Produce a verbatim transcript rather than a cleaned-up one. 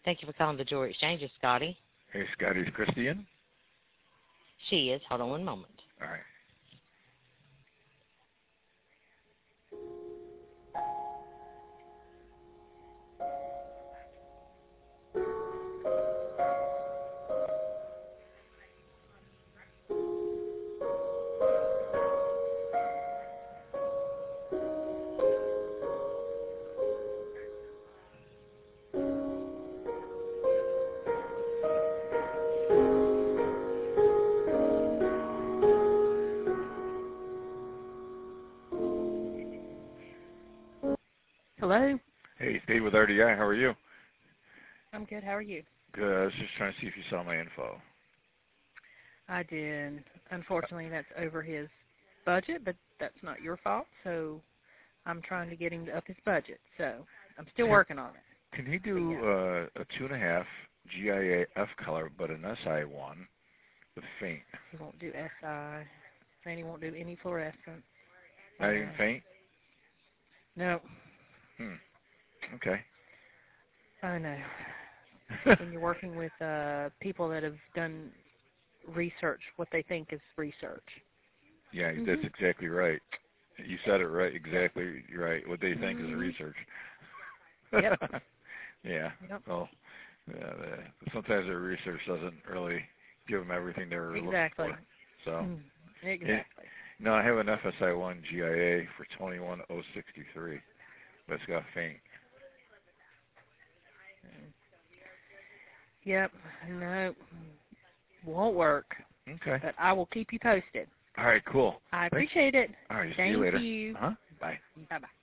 Thank you for calling the Jewelry Exchange, it's Scotty. Hey, Scotty, is Christy in? She is. Hold on one moment. All right. Hello? Hey, it's Dave with R D I. How are you? I'm good. How are you? Good. I was just trying to see if you saw my info. I did. Unfortunately, that's over his budget, but that's not your fault, so I'm trying to get him to up his budget. So I'm still Can, working on it. Can he do yeah. uh, a two and a half G I A F color, but an S I one with faint? He won't do S I, and he won't do any fluorescent. Not uh, even faint? No. Hmm. Okay. I know. When you're working with uh, people that have done research, what they think is research. Yeah, mm-hmm. That's exactly right. You said it right, exactly right. What they think mm-hmm. is research. Yep. yeah. Yep. Well, yeah, the, sometimes their research doesn't really give them everything they're exactly. looking for. So. Mm, exactly. It, no, I have an F S I one G I A for twenty-one oh sixty-three, but it's got faint. Yep. No. Won't work. Okay. But I will keep you posted. All right, cool. I appreciate it. All right, Thank see you later. you. Uh-huh. Bye. Bye-bye.